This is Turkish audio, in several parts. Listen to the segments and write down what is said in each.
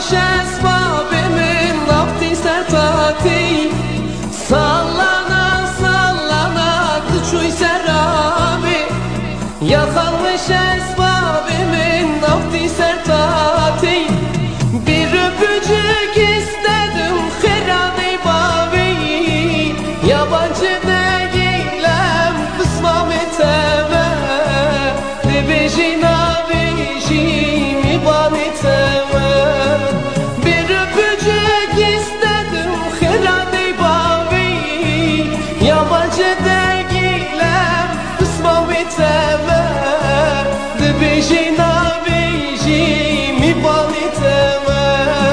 Yaşanmış esbabimin nafti sertati Sallana sallana dıçuy serabi Yakalmış esbabimin nafti sertati Bir öpücük istedim herani babi Yabancı değilim kısmam eteme Dibijina bijimi ban eteme Bir öpücük istedim herani babi Yabancı değilim kısmam eteme Dibijina bijimi ban eteme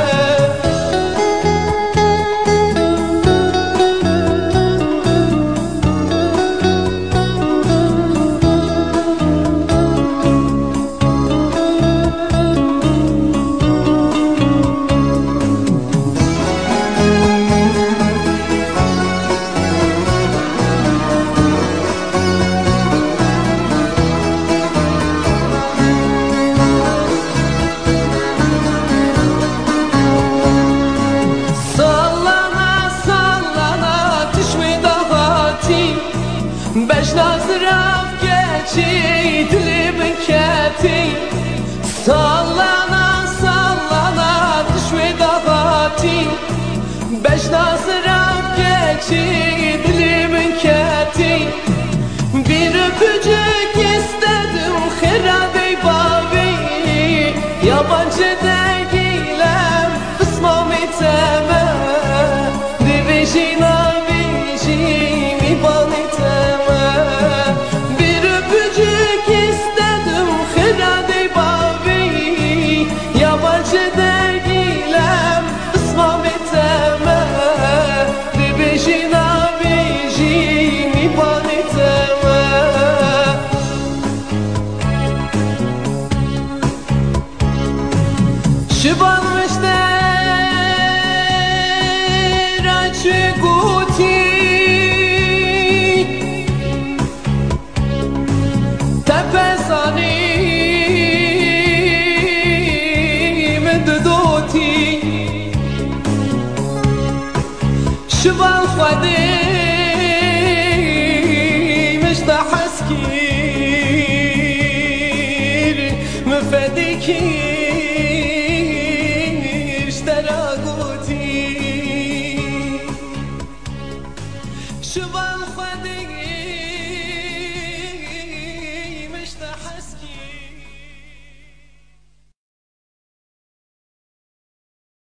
Beş nazıraf geçi dilimin keti Sallana sallana düşme dağati Beş nazıraf geçi dilimin keti Bir öpücük istedim herade babi Yabancı değilim kısmam eteme Divijina bijimi ban eteme Yabancı değilim ısmam eteme Dibijina bijimi ban eteme Şıbanmış